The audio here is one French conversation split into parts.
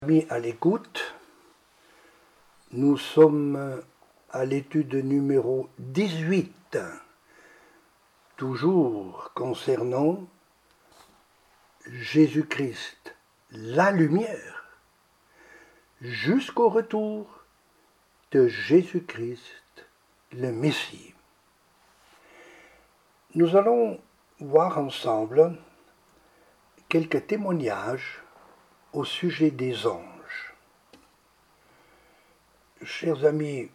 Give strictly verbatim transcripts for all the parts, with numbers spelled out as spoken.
Amis à l'écoute, nous sommes à l'étude numéro dix-huit, toujours concernant Jésus-Christ, la lumière, jusqu'au retour de Jésus-Christ, le Messie. Nous allons voir ensemble quelques témoignages au sujet des anges. Chers amis,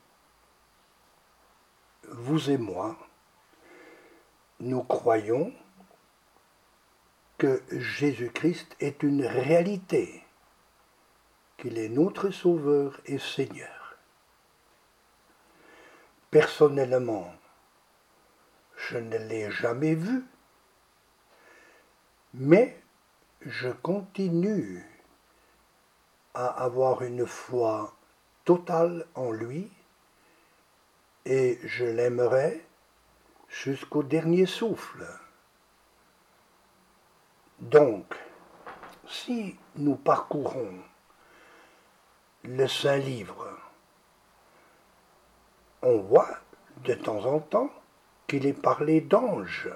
vous et moi, nous croyons que Jésus-Christ est une réalité, qu'il est notre Sauveur et Seigneur. Personnellement, je ne l'ai jamais vu, mais je continue à avoir une foi totale en lui et je l'aimerai jusqu'au dernier souffle. Donc, si nous parcourons le Saint-Livre, on voit de temps en temps qu'il est parlé d'anges.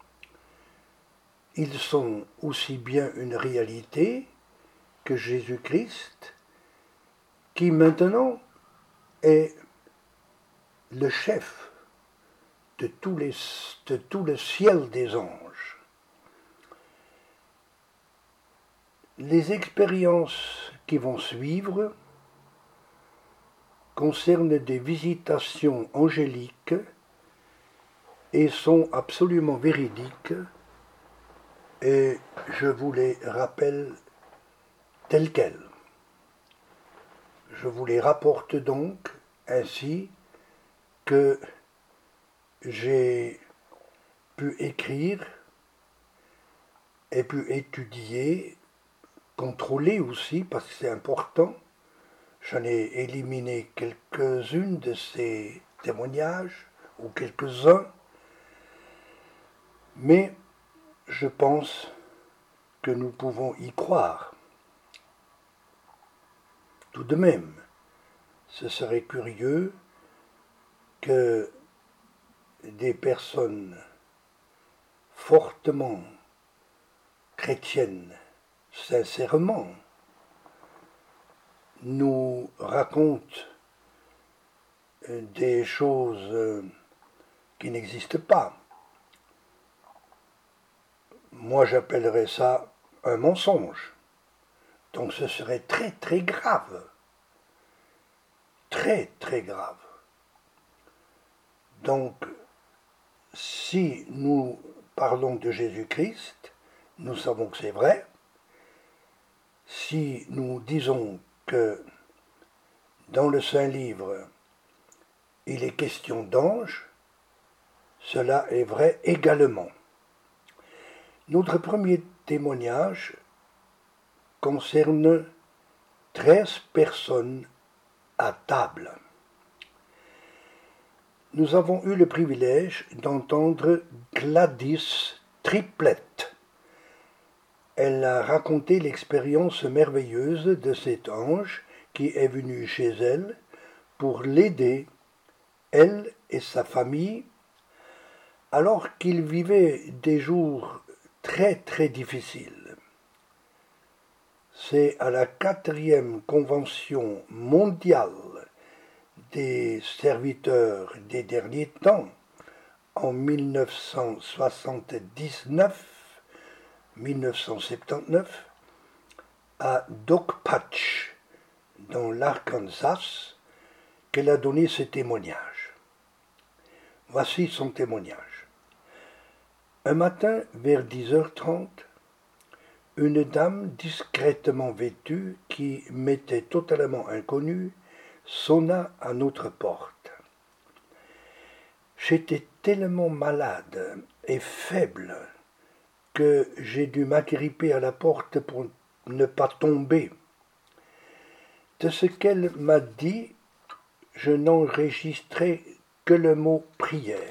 Ils sont aussi bien une réalité que Jésus-Christ, qui maintenant est le chef de, tous les, de tout le ciel des anges. Les expériences qui vont suivre concernent des visitations angéliques et sont absolument véridiques, et je vous les rappelle telles quelles. Je vous les rapporte donc ainsi que j'ai pu écrire et pu étudier, contrôler aussi, parce que c'est important. J'en ai éliminé quelques-unes de ces témoignages, ou quelques-uns, mais je pense que nous pouvons y croire. Tout de même, ce serait curieux que des personnes fortement chrétiennes, sincèrement, nous racontent des choses qui n'existent pas. Moi, j'appellerais ça un mensonge. Donc ce serait très très grave, très très grave. Donc, si nous parlons de Jésus-Christ, nous savons que c'est vrai. Si nous disons que dans le Saint-Livre, il est question d'anges, cela est vrai également. Notre premier témoignage concerne treize personnes à table. Nous avons eu le privilège d'entendre Gladys Triplett. Elle a raconté l'expérience merveilleuse de cet ange qui est venu chez elle pour l'aider, elle et sa famille, alors qu'ils vivaient des jours très très difficiles. C'est à la quatrième convention mondiale des serviteurs des derniers temps, en mille neuf cent soixante-dix-neuf mille neuf cent soixante-dix-neuf, à Dogpatch, dans l'Arkansas, qu'elle a donné ce témoignage. Voici son témoignage. Un matin, vers dix heures trente, une dame discrètement vêtue, qui m'était totalement inconnue, sonna à notre porte. J'étais tellement malade et faible que j'ai dû m'agripper à la porte pour ne pas tomber. De ce qu'elle m'a dit, je n'enregistrais que le mot « prière ».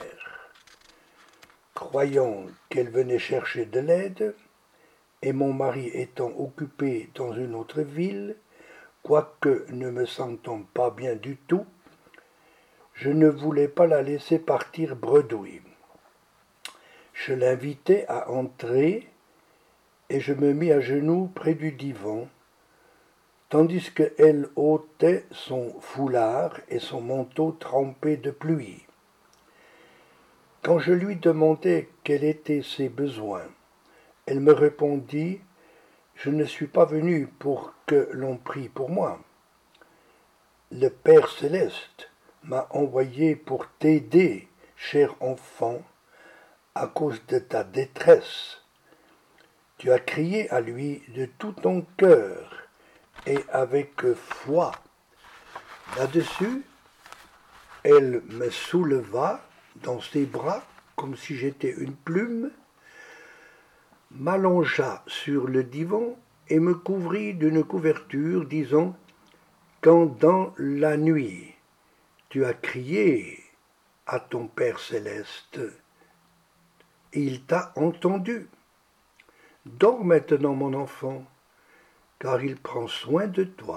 Croyant qu'elle venait chercher de l'aide, et mon mari étant occupé dans une autre ville, quoique ne me sentant pas bien du tout, je ne voulais pas la laisser partir bredouille. Je l'invitai à entrer et je me mis à genoux près du divan, tandis qu'elle ôtait son foulard et son manteau trempé de pluie. Quand je lui demandai quels étaient ses besoins, elle me répondit « Je ne suis pas venu pour que l'on prie pour moi. Le Père céleste m'a envoyé pour t'aider, cher enfant, à cause de ta détresse. Tu as crié à lui de tout ton cœur et avec foi. » Là-dessus, elle me souleva dans ses bras comme si j'étais une plume, m'allongea sur le divan et me couvrit d'une couverture, disant « Quand dans la nuit tu as crié à ton Père céleste, il t'a entendu. Dors maintenant, mon enfant, car il prend soin de toi. »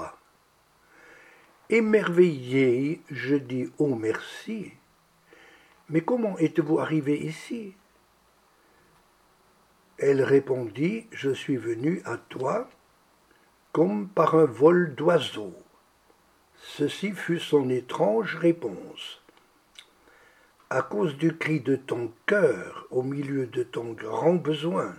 Émerveillé, je dis « Oh, merci. Mais comment êtes-vous arrivé ici ?» Elle répondit « Je suis venue à toi comme par un vol d'oiseau. » Ceci fut son étrange réponse. « À cause du cri de ton cœur au milieu de ton grand besoin,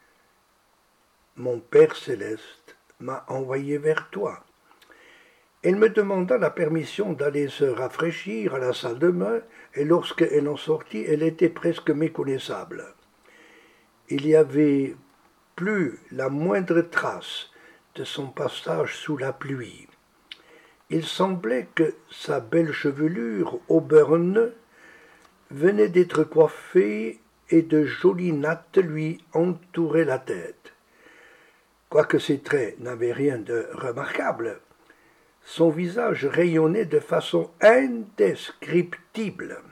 mon Père céleste m'a envoyé vers toi. » Elle me demanda la permission d'aller se rafraîchir à la salle de bain, et lorsqu'elle en sortit, elle était presque méconnaissable. Il n'y avait plus la moindre trace de son passage sous la pluie. Il semblait que sa belle chevelure auburn venait d'être coiffée et de jolies nattes lui entouraient la tête. Quoique ses traits n'avaient rien de remarquable, son visage rayonnait de façon indescriptible.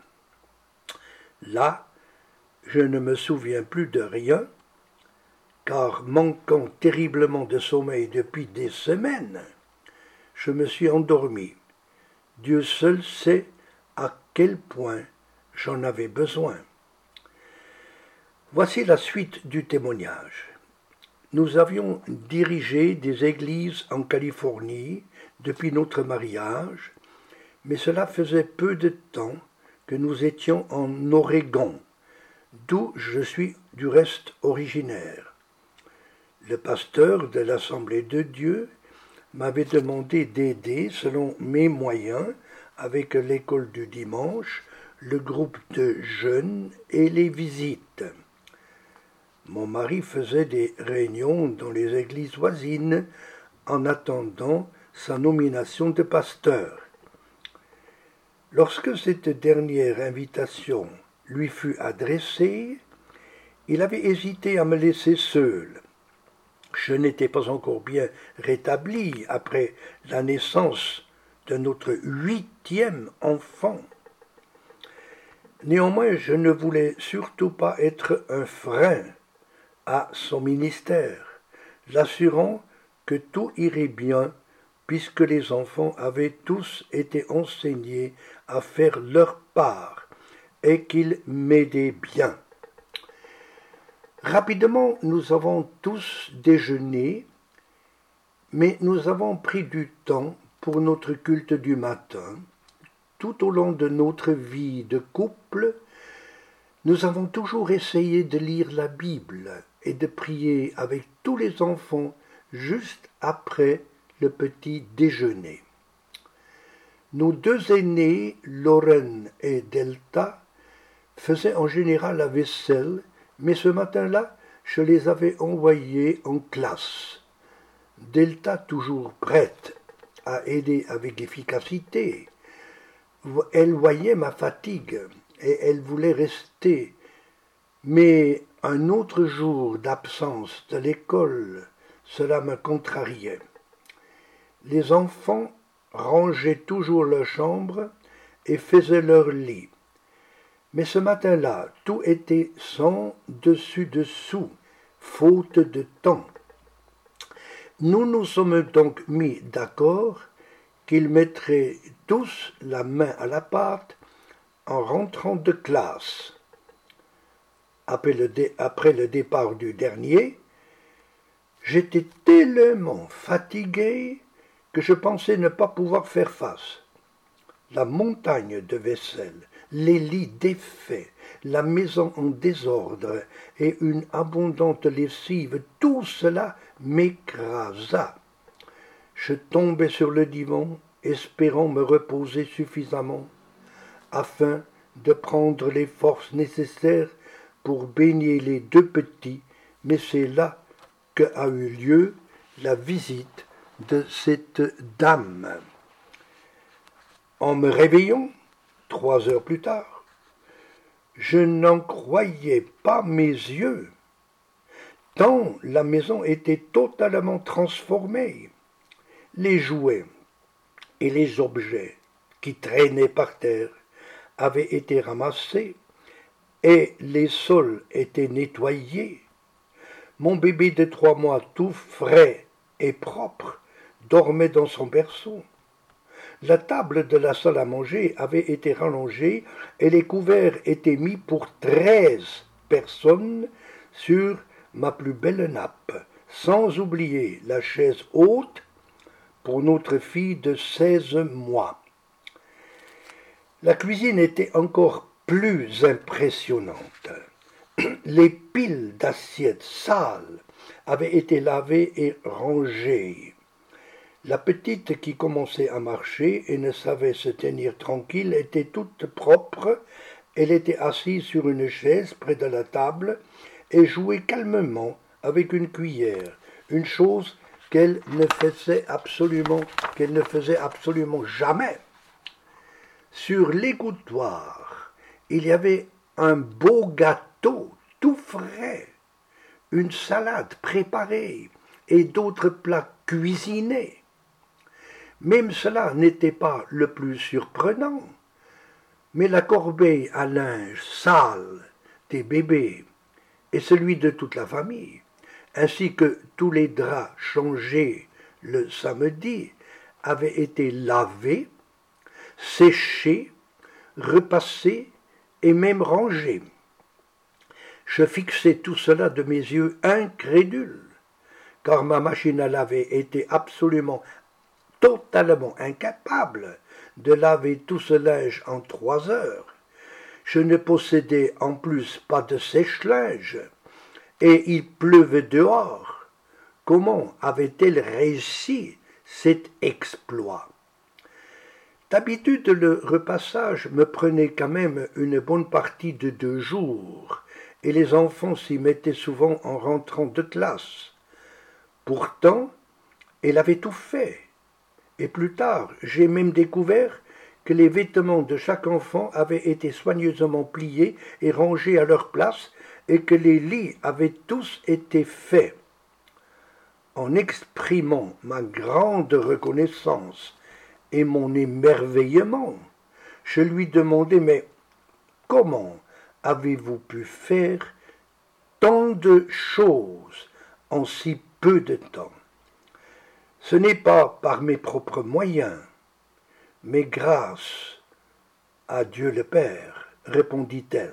Là, je ne me souviens plus de rien, car manquant terriblement de sommeil depuis des semaines, je me suis endormi. Dieu seul sait à quel point j'en avais besoin. Voici la suite du témoignage. Nous avions dirigé des églises en Californie depuis notre mariage, mais cela faisait peu de temps que nous étions en Oregon, d'où je suis du reste originaire. Le pasteur de l'Assemblée de Dieu m'avait demandé d'aider, selon mes moyens, avec l'école du dimanche, le groupe de jeunes et les visites. Mon mari faisait des réunions dans les églises voisines en attendant sa nomination de pasteur. Lorsque cette dernière invitation lui fut adressée, il avait hésité à me laisser seul. Je n'étais pas encore bien rétabli après la naissance de notre huitième enfant. Néanmoins, je ne voulais surtout pas être un frein à son ministère, l'assurant que tout irait bien puisque les enfants avaient tous été enseignés à faire leur part et qu'ils m'aidaient bien. Rapidement, nous avons tous déjeuné, mais nous avons pris du temps pour notre culte du matin. Tout au long de notre vie de couple, nous avons toujours essayé de lire la Bible et de prier avec tous les enfants juste après le petit déjeuner. Nos deux aînés, Lauren et Delta, faisaient en général la vaisselle, mais ce matin-là, je les avais envoyés en classe. Delta, toujours prête à aider avec efficacité, elle voyait ma fatigue et elle voulait rester, mais un autre jour d'absence de l'école, cela me contrariait. Les enfants rangeaient toujours leur chambre et faisaient leur lit. Mais ce matin-là, tout était sans dessus-dessous, faute de temps. Nous nous sommes donc mis d'accord qu'ils mettraient tous la main à la pâte en rentrant de classe. Après le, dé, après le départ du dernier, j'étais tellement fatigué que je pensais ne pas pouvoir faire face. La montagne de vaisselle, les lits défaits, la maison en désordre et une abondante lessive, tout cela m'écrasa. Je tombais sur le divan, espérant me reposer suffisamment, afin de prendre les forces nécessaires pour baigner les deux petits, mais c'est là qu'a eu lieu la visite de cette dame. En me réveillant, trois heures plus tard, je n'en croyais pas mes yeux, tant la maison était totalement transformée. Les jouets et les objets qui traînaient par terre avaient été ramassés et les sols étaient nettoyés. Mon bébé de trois mois, tout frais et propre, dormait dans son berceau. La table de la salle à manger avait été rallongée et les couverts étaient mis pour treize personnes sur ma plus belle nappe, sans oublier la chaise haute pour notre fille de seize mois. La cuisine était encore plus impressionnante. Les piles d'assiettes sales avaient été lavées et rangées. La petite qui commençait à marcher et ne savait se tenir tranquille était toute propre. Elle était assise sur une chaise près de la table et jouait calmement avec une cuillère, une chose qu'elle ne faisait absolument, qu'elle ne faisait absolument jamais. Sur l'égouttoir, il y avait un beau gâteau tout frais, une salade préparée et d'autres plats cuisinés. Même cela n'était pas le plus surprenant, mais la corbeille à linge sale des bébés et celui de toute la famille, ainsi que tous les draps changés le samedi, avaient été lavés, séchés, repassés et même rangés. Je fixais tout cela de mes yeux incrédules, car ma machine à laver était absolument, totalement incapable de laver tout ce linge en trois heures. Je ne possédais en plus pas de sèche-linge, et il pleuvait dehors. Comment avait-elle réussi cet exploit? D'habitude, le repassage me prenait quand même une bonne partie de deux jours, et les enfants s'y mettaient souvent en rentrant de classe. Pourtant, elle avait tout fait, et plus tard, j'ai même découvert que les vêtements de chaque enfant avaient été soigneusement pliés et rangés à leur place, et que les lits avaient tous été faits. En exprimant ma grande reconnaissance et mon émerveillement, je lui demandai, mais comment avez-vous pu faire tant de choses en si peu de temps? Ce n'est pas par mes propres moyens, mais grâce à Dieu le Père, répondit-elle.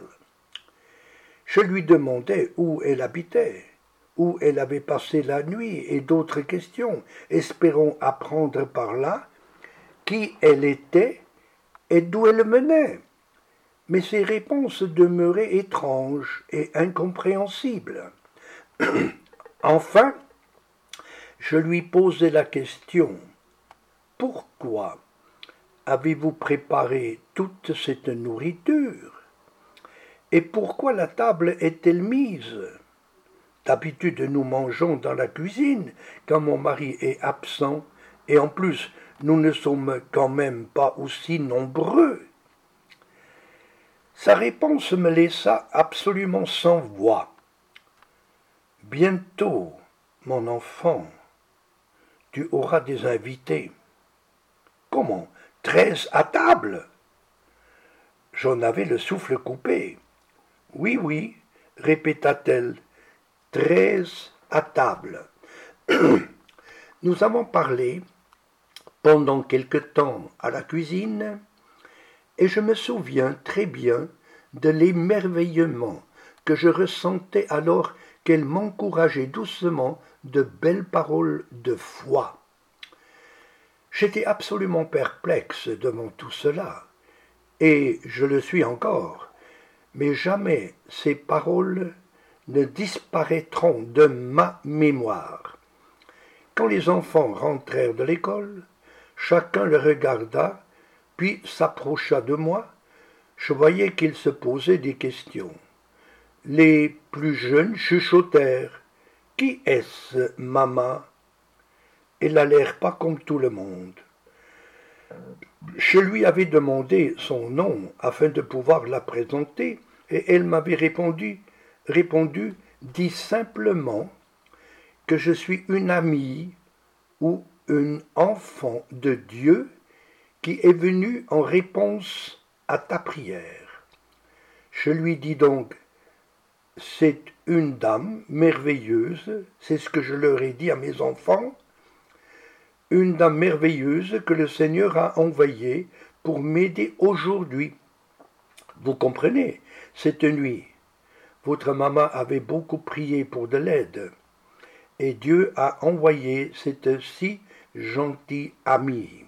Je lui demandai où elle habitait, où elle avait passé la nuit et d'autres questions, espérant apprendre par là qui elle était et d'où elle menait. Mais ses réponses demeuraient étranges et incompréhensibles. Enfin, je lui posai la question « Pourquoi avez-vous préparé toute cette nourriture ? Et pourquoi la table est-elle mise ? D'habitude, nous mangeons dans la cuisine quand mon mari est absent, et en plus, nous ne sommes quand même pas aussi nombreux. » Sa réponse me laissa absolument sans voix. « Bientôt, mon enfant, tu auras des invités. »« Comment ? Treize à table ?» J'en avais le souffle coupé. « Oui, oui, » répéta-t-elle, « treize à table. » Nous avons parlé pendant quelque temps à la cuisine, et je me souviens très bien de l'émerveillement que je ressentais alors qu'elle m'encourageait doucement de belles paroles de foi. J'étais absolument perplexe devant tout cela, et je le suis encore, mais jamais ces paroles ne disparaîtront de ma mémoire. Quand les enfants rentrèrent de l'école, chacun le regarda, puis s'approcha de moi. Je voyais qu'ils se posaient des questions. Les plus jeunes chuchotèrent. « Qui est-ce, maman ?» Elle n'a l'air pas comme tout le monde. Je lui avais demandé son nom afin de pouvoir la présenter, et elle m'avait répondu, répondu, dit simplement que je suis une amie ou une enfant de Dieu qui est venue en réponse à ta prière. Je lui dis donc, c'est une dame merveilleuse, c'est ce que je leur ai dit à mes enfants, une dame merveilleuse que le Seigneur a envoyée pour m'aider aujourd'hui. Vous comprenez, cette nuit, votre maman avait beaucoup prié pour de l'aide, et Dieu a envoyé cette si gentille amie.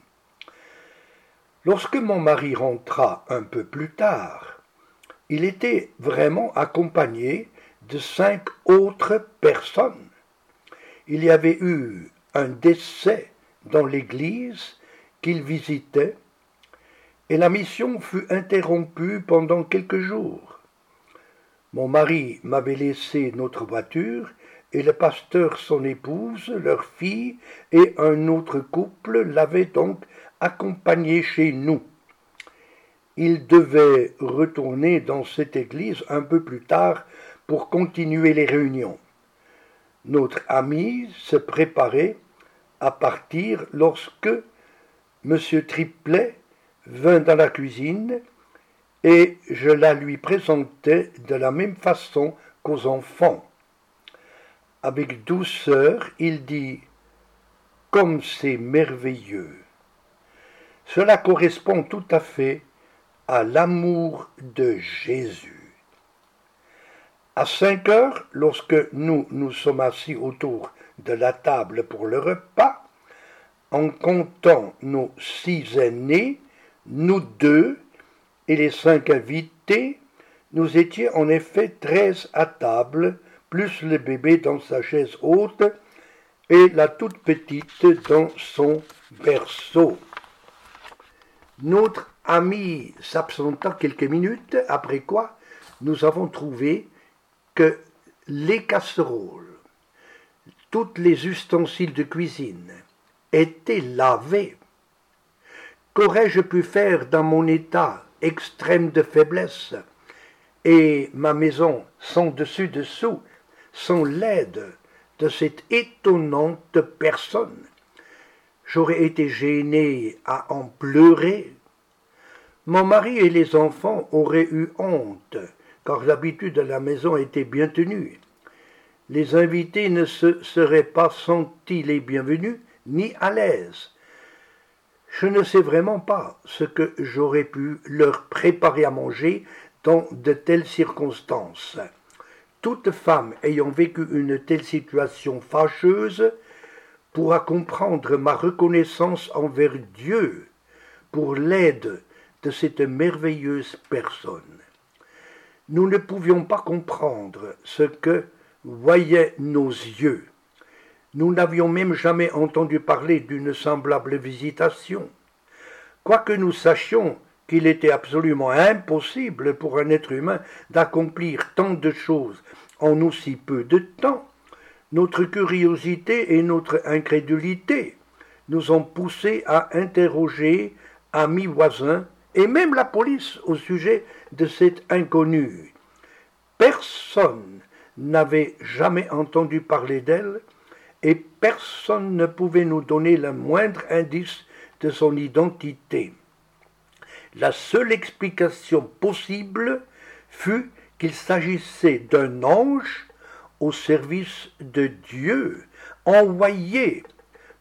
Lorsque mon mari rentra un peu plus tard, il était vraiment accompagné de cinq autres personnes. Il y avait eu un décès dans l'église qu'il visitait, et la mission fut interrompue pendant quelques jours. Mon mari m'avait laissé notre voiture, et le pasteur, son épouse, leur fille et un autre couple l'avaient donc accompagné chez nous. Il devait retourner dans cette église un peu plus tard pour continuer les réunions. Notre ami se préparait à partir lorsque M. Triplet vint dans la cuisine et je la lui présentai de la même façon qu'aux enfants. Avec douceur, il dit « Comme c'est merveilleux !» Cela correspond tout à fait à l'amour de Jésus. À cinq heures, lorsque nous nous sommes assis autour de la table pour le repas, en comptant nos six aînés, nous deux et les cinq invités, nous étions en effet treize à table, plus le bébé dans sa chaise haute et la toute petite dans son berceau. Notre ami s'absenta quelques minutes, après quoi nous avons trouvé que les casseroles, tous les ustensiles de cuisine étaient lavés. Qu'aurais-je pu faire dans mon état extrême de faiblesse et ma maison sans dessus-dessous, sans l'aide de cette étonnante personne? J'aurais été gêné à en pleurer. Mon mari et les enfants auraient eu honte, car l'habitude de la maison était bien tenue. Les invités ne se seraient pas sentis les bienvenus ni à l'aise. Je ne sais vraiment pas ce que j'aurais pu leur préparer à manger dans de telles circonstances. Toute femme ayant vécu une telle situation fâcheuse pourra comprendre ma reconnaissance envers Dieu pour l'aide de cette merveilleuse personne. Nous ne pouvions pas comprendre ce que voyaient nos yeux. Nous n'avions même jamais entendu parler d'une semblable visitation. Quoique nous sachions qu'il était absolument impossible pour un être humain d'accomplir tant de choses en aussi peu de temps, notre curiosité et notre incrédulité nous ont poussés à interroger amis voisins et même la police au sujet de cet inconnu. Personne n'avait jamais entendu parler d'elle et personne ne pouvait nous donner le moindre indice de son identité. La seule explication possible fut qu'il s'agissait d'un ange au service de Dieu, envoyé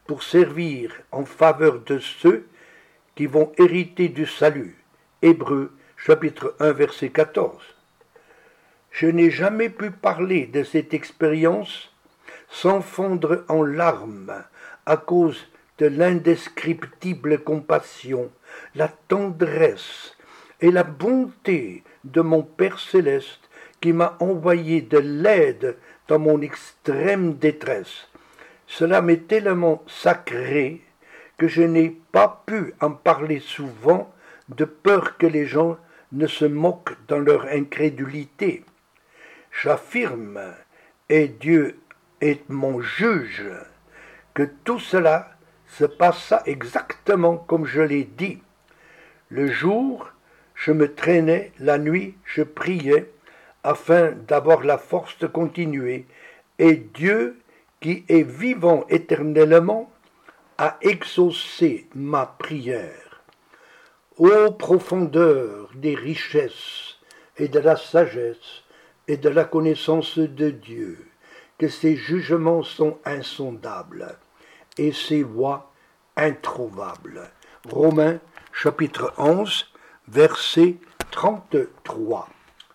pour servir en faveur de ceux qui vont hériter du salut. Hébreux, chapitre un, verset quatorze. Je n'ai jamais pu parler de cette expérience sans fondre en larmes à cause de l'indescriptible compassion, la tendresse et la bonté de mon Père céleste qui m'a envoyé de l'aide dans mon extrême détresse. Cela m'est tellement sacré que je n'ai pas pu en parler souvent de peur que les gens ne se moquent dans leur incrédulité. J'affirme, et Dieu est mon juge, que tout cela se passa exactement comme je l'ai dit. Le jour, je me traînais, la nuit, je priais, afin d'avoir la force de continuer, et Dieu, qui est vivant éternellement, a exaucé ma prière. Ô profondeur des richesses et de la sagesse et de la connaissance de Dieu, que ses jugements sont insondables et ses voies introuvables. Romains chapitre onze, verset trente-trois.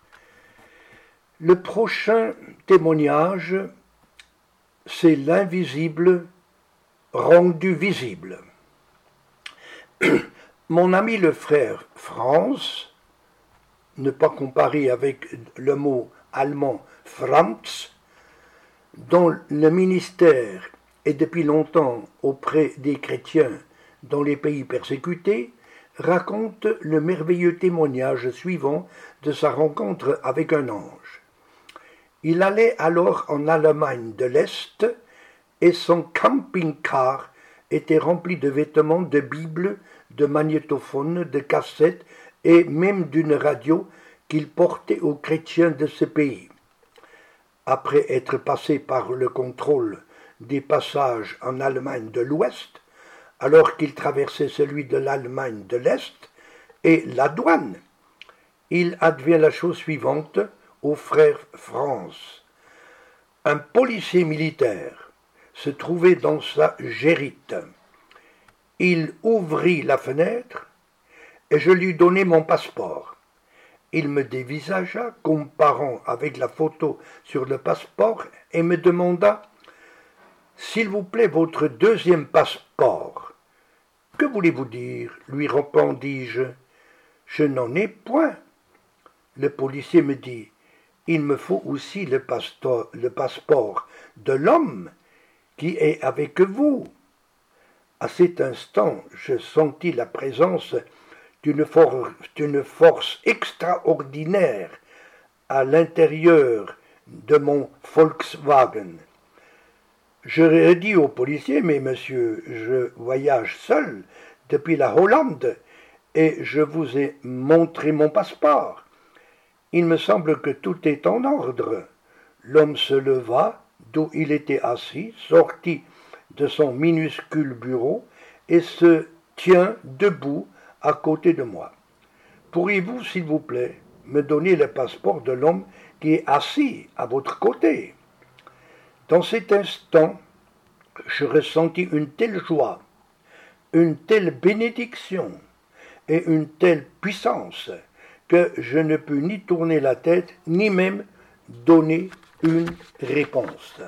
Le prochain témoignage, c'est l'invisible rendu visible. Mon ami le frère Franz, ne pas comparer avec le mot allemand Franz, dont le ministère est depuis longtemps auprès des chrétiens dans les pays persécutés, raconte le merveilleux témoignage suivant de sa rencontre avec un ange. Il allait alors en Allemagne de l'Est et son camping-car était rempli de vêtements, de bibles, de magnétophones, de cassettes et même d'une radio qu'il portait aux chrétiens de ce pays. Après être passé par le contrôle des passages en Allemagne de l'Ouest, alors qu'il traversait celui de l'Allemagne de l'Est, et la douane, il advient la chose suivante au frère Franz. Un policier militaire se trouvait dans sa gérite. Il ouvrit la fenêtre et je lui donnai mon passeport. Il me dévisagea, comparant avec la photo sur le passeport, et me demanda « S'il vous plaît, votre deuxième passeport. » « Que voulez-vous dire ?» lui répondis-je. « Je n'en ai point. » Le policier me dit « Il me faut aussi le, pasto- le passeport de l'homme qui est avec vous. » À cet instant, je sentis la présence d'une, for- d'une force extraordinaire à l'intérieur de mon Volkswagen. Je dis au policier, mais monsieur, je voyage seul depuis la Hollande et je vous ai montré mon passeport. Il me semble que tout est en ordre. L'homme se leva d'où il était assis, sortit de son minuscule bureau et se tient debout à côté de moi. Pourriez-vous, s'il vous plaît, me donner le passeport de l'homme qui est assis à votre côté ? Dans cet instant, je ressentis une telle joie, une telle bénédiction et une telle puissance que je ne pus ni tourner la tête, ni même donner une réponse.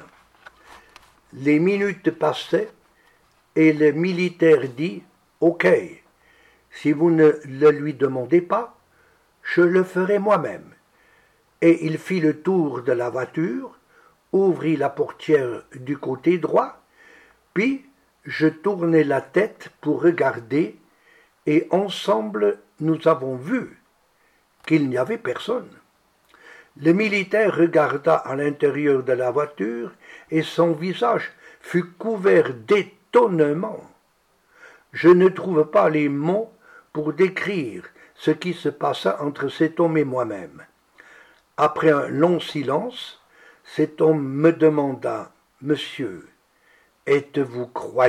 Les minutes passaient et le militaire dit « Ok, si vous ne le lui demandez pas, je le ferai moi-même. » Et il fit le tour de la voiture, ouvrit la portière du côté droit, puis je tournai la tête pour regarder, et ensemble nous avons vu qu'il n'y avait personne. Le militaire regarda à l'intérieur de la voiture, et son visage fut couvert d'étonnement. Je ne trouve pas les mots pour décrire ce qui se passa entre cet homme et moi-même. Après un long silence, cet homme me demanda « Monsieur, êtes-vous croyant ?»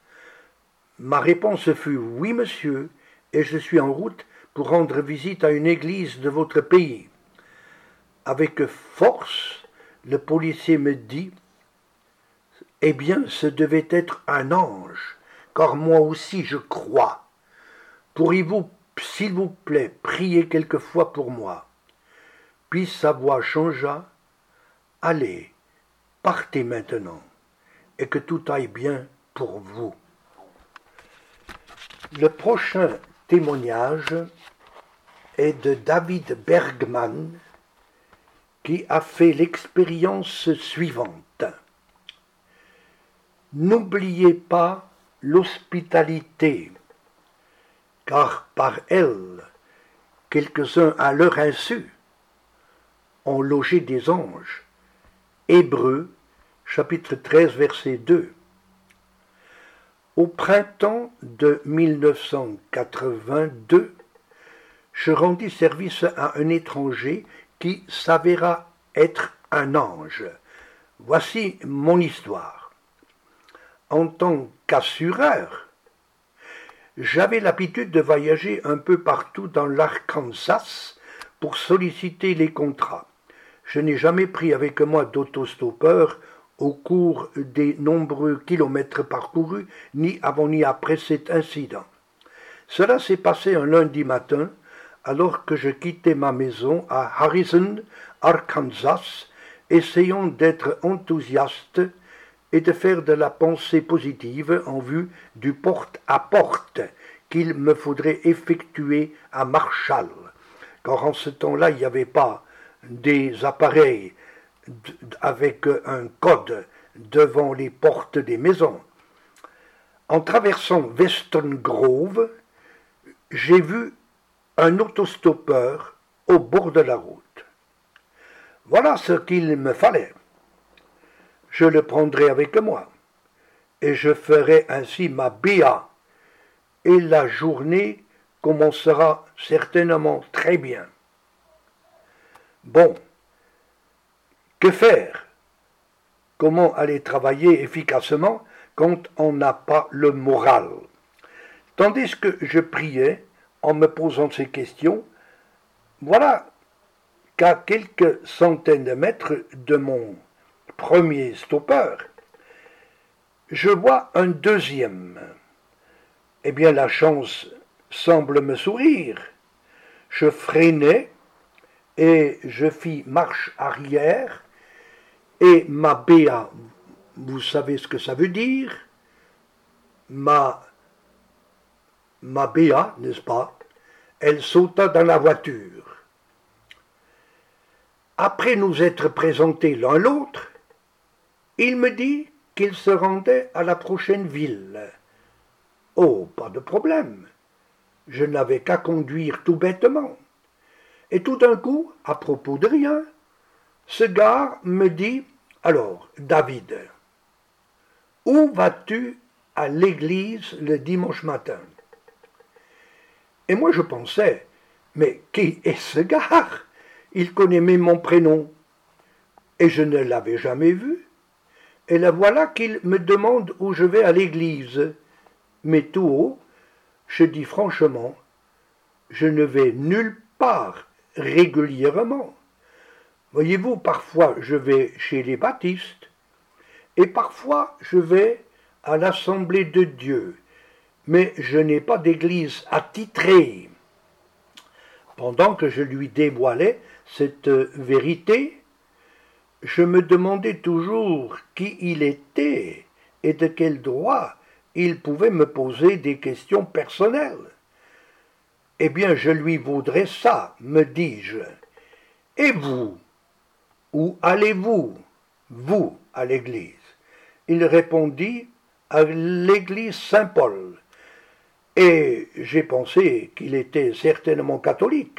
Ma réponse fut « Oui, monsieur, et je suis en route pour rendre visite à une église de votre pays. » Avec force, le policier me dit Eh bien, ce devait être un ange, car moi aussi je crois. Pourriez-vous, s'il vous plaît, prier quelquefois pour moi? Puis sa voix changea. Allez, partez maintenant, et que tout aille bien pour vous. Le prochain témoignage est de David Bergman, qui a fait l'expérience suivante. N'oubliez pas l'hospitalité, car par elle, quelques-uns à leur insu ont logé des anges. Hébreux, chapitre treize, verset deux. Au printemps de mille neuf cent quatre-vingt-deux, je rendis service à un étranger qui s'avéra être un ange. Voici mon histoire. En tant qu'assureur, j'avais l'habitude de voyager un peu partout dans l'Arkansas pour solliciter les contrats. Je n'ai jamais pris avec moi d'autostoppeur au cours des nombreux kilomètres parcourus, ni avant ni après cet incident. Cela s'est passé un lundi matin, alors que je quittais ma maison à Harrison, Arkansas, essayant d'être enthousiaste et de faire de la pensée positive en vue du porte-à-porte qu'il me faudrait effectuer à Marshall, car en ce temps-là, il n'y avait pas des appareils avec un code devant les portes des maisons. En traversant Western Grove, j'ai vu un autostoppeur au bord de la route. Voilà ce qu'il me fallait. Je le prendrai avec moi, et je ferai ainsi ma B A, et la journée commencera certainement très bien. Bon, que faire? Comment aller travailler efficacement quand on n'a pas le moral? Tandis que je priais, en me posant ces questions, voilà qu'à quelques centaines de mètres de mon premier stoppeur, je vois un deuxième. Eh bien, la chance semble me sourire. Je freinai et je fis marche arrière, et ma B A, vous savez ce que ça veut dire, ma, ma B A, n'est-ce pas, elle sauta dans la voiture. Après nous être présentés l'un l'autre, il me dit qu'il se rendait à la prochaine ville. Oh, pas de problème. Je n'avais qu'à conduire tout bêtement. Et tout d'un coup, à propos de rien, ce gars me dit « Alors, David, où vas-tu à l'église le dimanche matin ?» Et moi je pensais « Mais qui est ce gars? Il connaît même mon prénom. » Et je ne l'avais jamais vu. Et la voilà qu'il me demande où je vais à l'église. Mais tout haut, je dis franchement, je ne vais nulle part régulièrement. Voyez-vous, parfois je vais chez les baptistes, et parfois je vais à l'Assemblée de Dieu, mais je n'ai pas d'église attitrée. Pendant que je lui dévoilais cette vérité, je me demandais toujours qui il était et de quel droit il pouvait me poser des questions personnelles. Eh bien, je lui vaudrais ça, me dis-je. Et vous, où allez-vous, vous, à l'église? Il répondit, à l'église Saint-Paul. Et j'ai pensé qu'il était certainement catholique.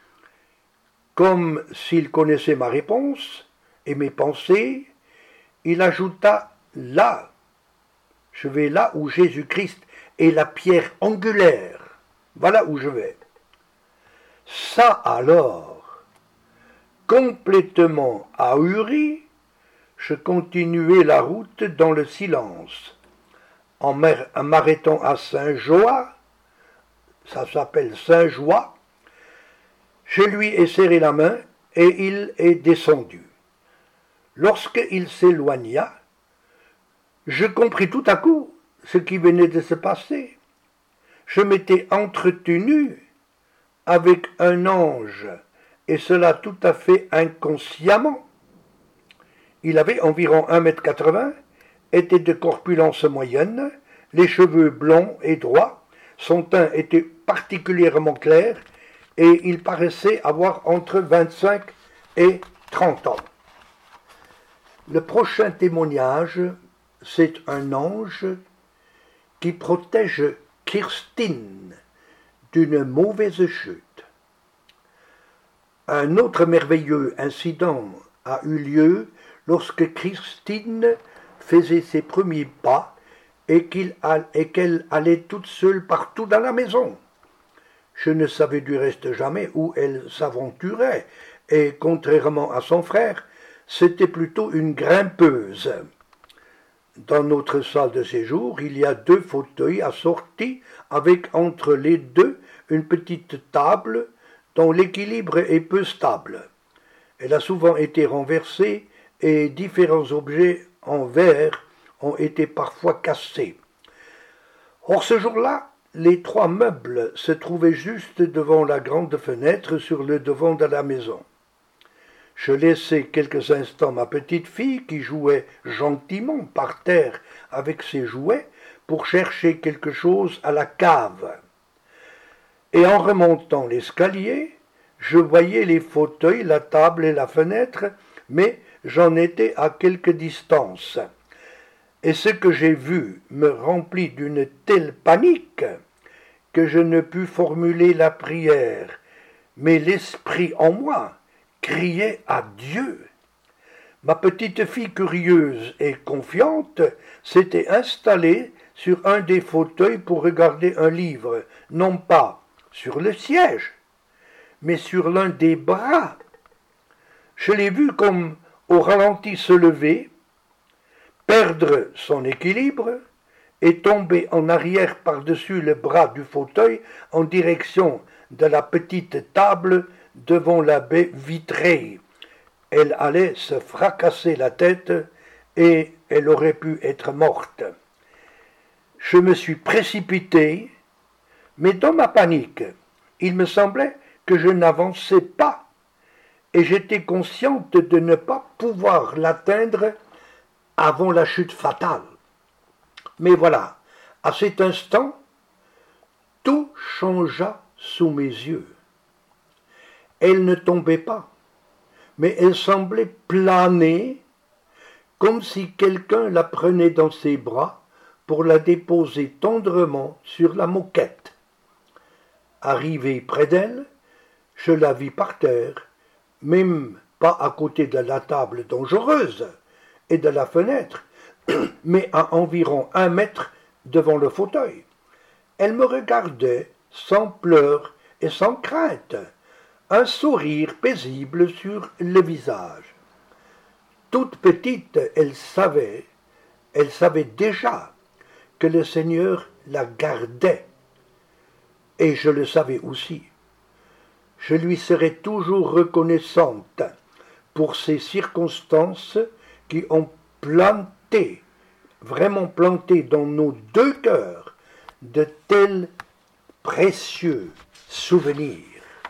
Comme s'il connaissait ma réponse et mes pensées, il ajouta là. Je vais là où Jésus-Christ est la pierre angulaire. Voilà où je vais. Ça alors, complètement ahuri, je continuai la route dans le silence. En m'arrêtant à Saint-Joie, ça s'appelle Saint-Joie, je lui ai serré la main et il est descendu. Lorsqu'il s'éloigna, Je compris tout à coup ce qui venait de se passer. Je m'étais entretenu avec un ange, et cela tout à fait inconsciemment. Il avait environ un mètre quatre-vingts, était de corpulence moyenne, les cheveux blonds et droits, son teint était particulièrement clair, et il paraissait avoir entre vingt-cinq et trente ans. Le prochain témoignage, c'est un ange qui protège Kirstine d'une mauvaise chute. Un autre merveilleux incident a eu lieu lorsque Kirstine faisait ses premiers pas et qu'elle allait toute seule partout dans la maison. Je ne savais du reste jamais où elle s'aventurait, et contrairement à son frère, c'était plutôt une grimpeuse. Dans notre salle de séjour, il y a deux fauteuils assortis avec entre les deux une petite table dont l'équilibre est peu stable. Elle a souvent été renversée et différents objets en verre ont été parfois cassés. Or ce jour-là, les trois meubles se trouvaient juste devant la grande fenêtre sur le devant de la maison. Je laissai quelques instants ma petite fille qui jouait gentiment par terre avec ses jouets pour chercher quelque chose à la cave. Et en remontant l'escalier, je voyais les fauteuils, la table et la fenêtre, mais j'en étais à quelque distance. Et ce que j'ai vu me remplit d'une telle panique que je ne pus formuler la prière, mais l'esprit en moi criait à Dieu. Ma petite fille curieuse et confiante s'était installée sur un des fauteuils pour regarder un livre, non pas sur le siège, mais sur l'un des bras. Je l'ai vue comme au ralenti se lever, perdre son équilibre et tomber en arrière par-dessus le bras du fauteuil en direction de la petite table devant la baie vitrée. Elle allait se fracasser la tête et elle aurait pu être morte. Je me suis précipité, mais dans ma panique, il me semblait que je n'avançais pas et j'étais consciente de ne pas pouvoir l'atteindre avant la chute fatale. Mais voilà, à cet instant, tout changea sous mes yeux. Elle ne tombait pas, mais elle semblait planer, comme si quelqu'un la prenait dans ses bras pour la déposer tendrement sur la moquette. Arrivé près d'elle, je la vis par terre, même pas à côté de la table dangereuse et de la fenêtre, mais à environ un mètre devant le fauteuil. Elle me regardait sans pleurs et sans crainte, un sourire paisible sur le visage. Toute petite, elle savait, elle savait déjà que le Seigneur la gardait, et je le savais aussi. Je lui serai toujours reconnaissante pour ces circonstances qui ont planté, vraiment planté dans nos deux cœurs de tels précieux souvenirs.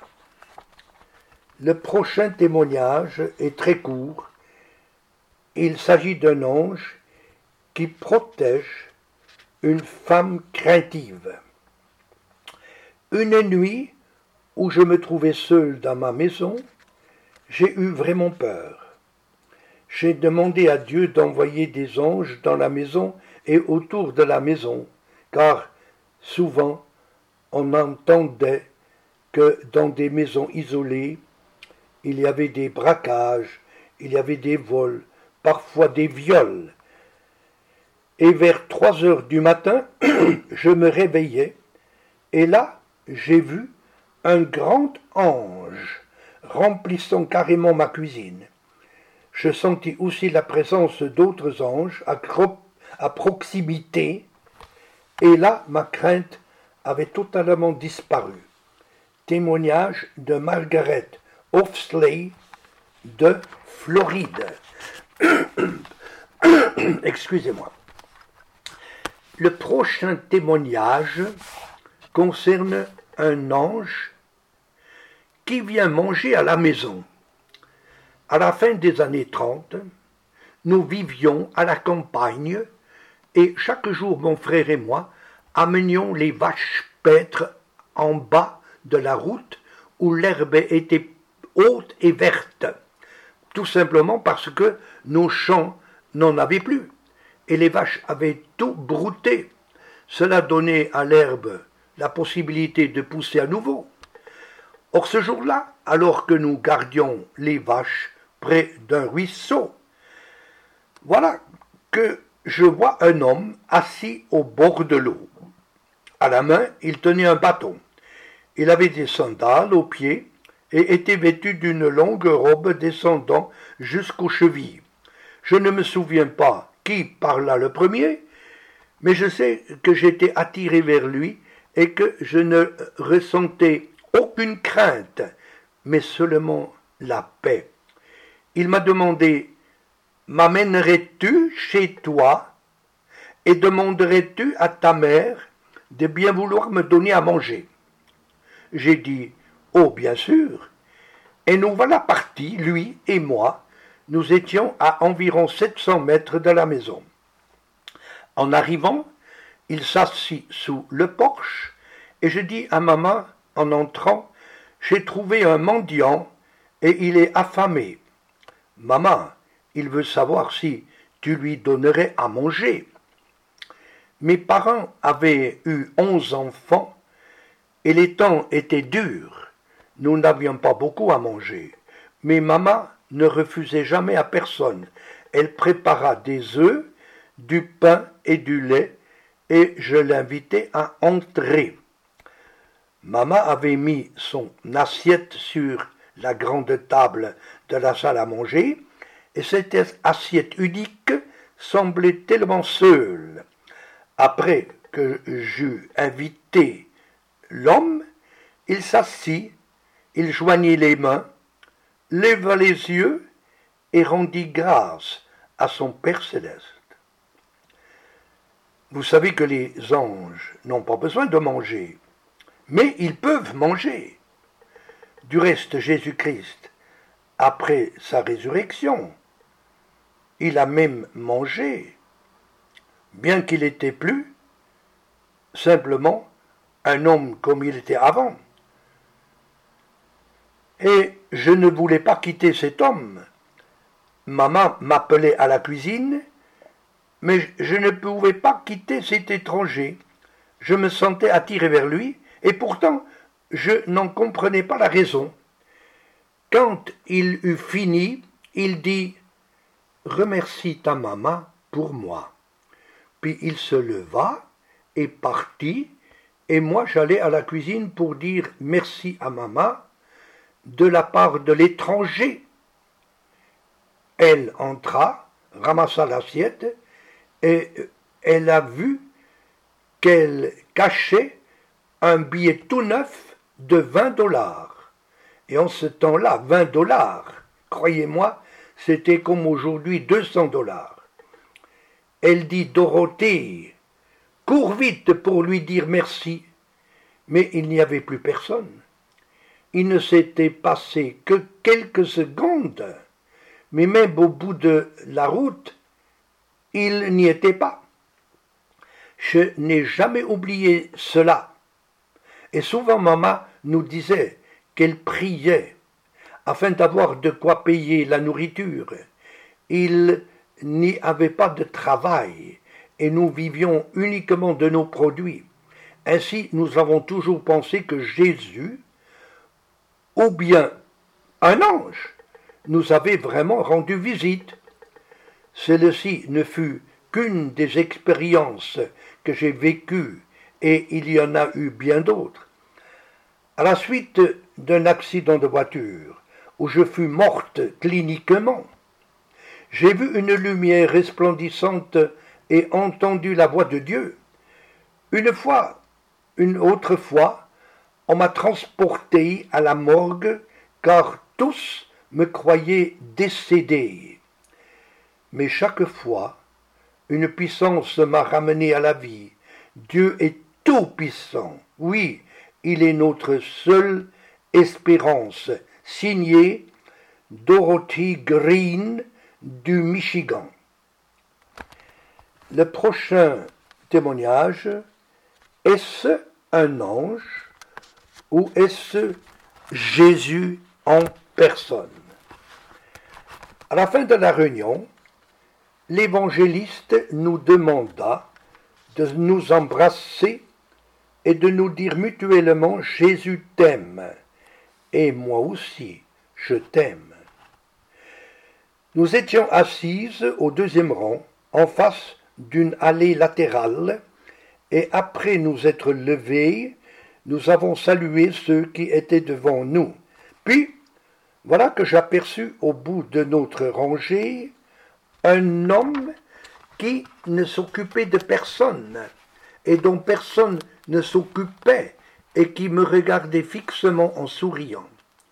Le prochain témoignage est très court. Il s'agit d'un ange qui protège une femme craintive. Une nuit où je me trouvais seul dans ma maison, j'ai eu vraiment peur. J'ai demandé à Dieu d'envoyer des anges dans la maison et autour de la maison, car souvent on entendait que dans des maisons isolées, il y avait des braquages, il y avait des vols, parfois des viols. Et vers trois heures du matin, je me réveillais, et là, j'ai vu un grand ange remplissant carrément ma cuisine. Je sentis aussi la présence d'autres anges à, cro- à proximité, et là, ma crainte avait totalement disparu. Témoignage de Margaret Hofsley de Floride. Excusez-moi. Le prochain témoignage concerne un ange qui vient manger à la maison. À la fin des années trente, nous vivions à la campagne et chaque jour mon frère et moi amenions les vaches paître en bas de la route où l'herbe était haute et verte, tout simplement parce que nos champs n'en avaient plus et les vaches avaient tout brouté. Cela donnait à l'herbe la possibilité de pousser à nouveau. Or ce jour-là, alors que nous gardions les vaches près d'un ruisseau, voilà que je vois un homme assis au bord de l'eau. À la main, il tenait un bâton. Il avait des sandales aux pieds et était vêtu d'une longue robe descendant jusqu'aux chevilles. Je ne me souviens pas qui parla le premier, mais je sais que j'étais attiré vers lui et que je ne ressentais aucune crainte, mais seulement la paix. Il m'a demandé « M'amènerais-tu chez toi et demanderais-tu à ta mère de bien vouloir me donner à manger ?» J'ai dit « Oh, bien sûr !» Et nous voilà partis, lui et moi. Nous étions à environ sept cents mètres de la maison. En arrivant, il s'assit sous le porche et je dis à maman en entrant « J'ai trouvé un mendiant et il est affamé. Maman, il veut savoir si tu lui donnerais à manger. » Mes parents avaient eu onze enfants et les temps étaient durs. Nous n'avions pas beaucoup à manger, mais maman ne refusait jamais à personne. Elle prépara des œufs, du pain et du lait, et je l'invitais à entrer. Maman avait mis son assiette sur la grande table de la salle à manger, et cette assiette unique semblait tellement seule. Après que j'eus invité l'homme, il s'assit, il joignit les mains, leva les yeux et rendit grâce à son Père céleste. Vous savez que les anges n'ont pas besoin de manger, mais ils peuvent manger. Du reste, Jésus-Christ, après sa résurrection, il a même mangé, bien qu'il n'était plus simplement un homme comme il était avant. Et je ne voulais pas quitter cet homme. Maman m'appelait à la cuisine, mais je ne pouvais pas quitter cet étranger. Je me sentais attiré vers lui, et pourtant je n'en comprenais pas la raison. Quand il eut fini, il dit « Remercie ta maman pour moi ». Puis il se leva et partit, et moi j'allais à la cuisine pour dire merci à maman de la part de l'étranger. Elle entra, ramassa l'assiette, et elle a vu qu'elle cachait un billet tout neuf de vingt dollars. Et en ce temps-là, vingt dollars, croyez-moi, c'était comme aujourd'hui deux cents dollars. Elle dit « Dorothée, cours vite pour lui dire merci ». Mais il n'y avait plus personne. Il ne s'était passé que quelques secondes, mais même au bout de la route, il n'y était pas. Je n'ai jamais oublié cela. Et souvent maman nous disait qu'elle priait afin d'avoir de quoi payer la nourriture. Il n'y avait pas de travail et nous vivions uniquement de nos produits. Ainsi, nous avons toujours pensé que Jésus, ou bien un ange, nous avait vraiment rendu visite. Celle-ci ne fut qu'une des expériences que j'ai vécues, et il y en a eu bien d'autres. À la suite d'un accident de voiture, où je fus morte cliniquement, j'ai vu une lumière resplendissante et entendu la voix de Dieu. Une fois, une autre fois, on m'a transporté à la morgue, car tous me croyaient décédé. Mais chaque fois, une puissance m'a ramené à la vie. Dieu est tout-puissant. Oui, il est notre seule espérance. Signé Dorothy Green du Michigan. Le prochain témoignage, est-ce un ange ou est-ce Jésus en personne? À la fin de la réunion, l'évangéliste nous demanda de nous embrasser et de nous dire mutuellement « Jésus t'aime » et « moi aussi, je t'aime ». Nous étions assises au deuxième rang, en face d'une allée latérale, et après nous être levés, nous avons salué ceux qui étaient devant nous. Puis, voilà que j'aperçus au bout de notre rangée un homme qui ne s'occupait de personne et dont personne ne s'occupait et qui me regardait fixement en souriant.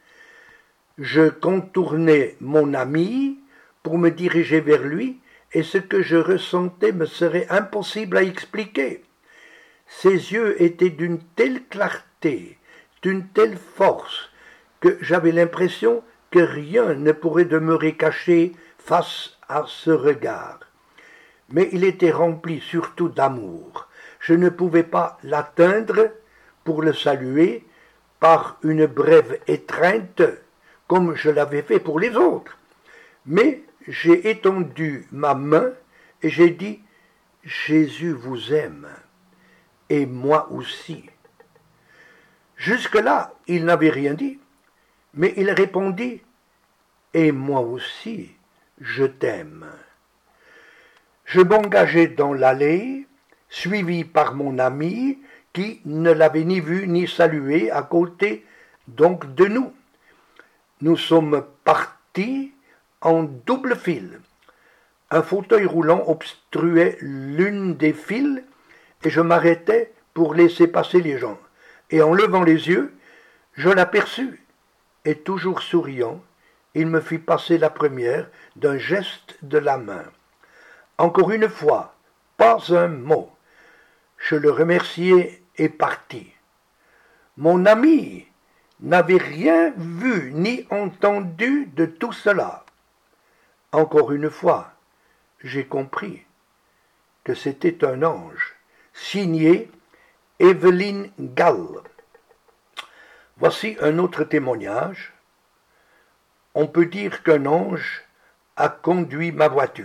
Je contournai mon ami pour me diriger vers lui et ce que je ressentais me serait impossible à expliquer. Ses yeux étaient d'une telle clarté, d'une telle force, que j'avais l'impression que rien ne pourrait demeurer caché face à ce regard. Mais il était rempli surtout d'amour. Je ne pouvais pas l'atteindre pour le saluer par une brève étreinte, comme je l'avais fait pour les autres. Mais j'ai étendu ma main et j'ai dit « Jésus vous aime, et moi aussi ». Jusque-là, il n'avait rien dit, mais il répondit « Et moi aussi, je t'aime ». Je m'engageai dans l'allée, suivi par mon ami, qui ne l'avait ni vu ni salué à côté donc de nous. Nous sommes partis en double file. Un fauteuil roulant obstruait l'une des files et je m'arrêtai pour laisser passer les gens. Et en levant les yeux, je l'aperçus. Et toujours souriant, il me fit passer la première d'un geste de la main. Encore une fois, pas un mot. Je le remerciai et partis. Mon ami n'avait rien vu ni entendu de tout cela. Encore une fois, j'ai compris que c'était un ange, signé Evelyn Gall. Voici un autre témoignage. On peut dire qu'un ange a conduit ma voiture.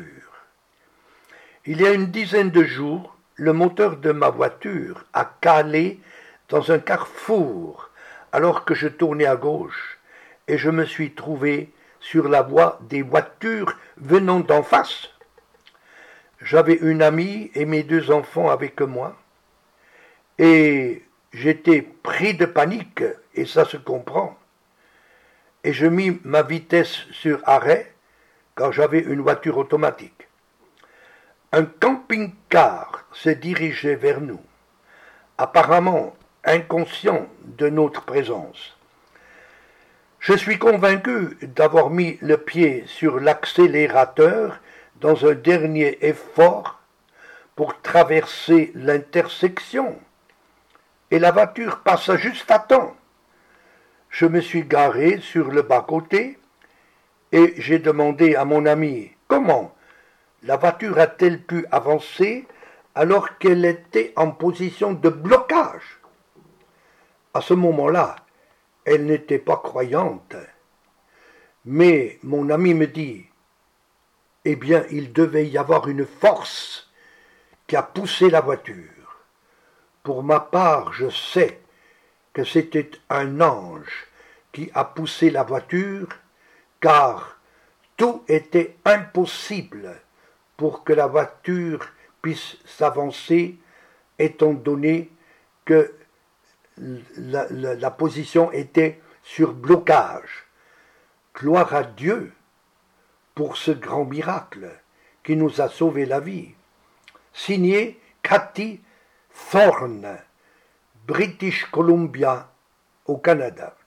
Il y a une dizaine de jours, le moteur de ma voiture a calé dans un carrefour alors que je tournais à gauche et je me suis trouvé sur la voie des voitures venant d'en face. J'avais une amie et mes deux enfants avec moi et j'étais pris de panique et ça se comprend. Et je mis ma vitesse sur arrêt car j'avais une voiture automatique. Un camping-car se dirigeait vers nous, apparemment inconscient de notre présence. Je suis convaincu d'avoir mis le pied sur l'accélérateur dans un dernier effort pour traverser l'intersection, et la voiture passa juste à temps. Je me suis garé sur le bas-côté et j'ai demandé à mon ami « Comment la voiture a-t-elle pu avancer alors qu'elle était en position de blocage ?» À ce moment-là, elle n'était pas croyante. Mais mon ami me dit « Eh bien, il devait y avoir une force qui a poussé la voiture. Pour ma part, je sais que c'était un ange qui a poussé la voiture, car tout était impossible pour que la voiture puisse s'avancer, étant donné que la, la, la position était sur blocage. Gloire à Dieu pour ce grand miracle qui nous a sauvé la vie. Signé Cathy Thorne, British Columbia, au Canada.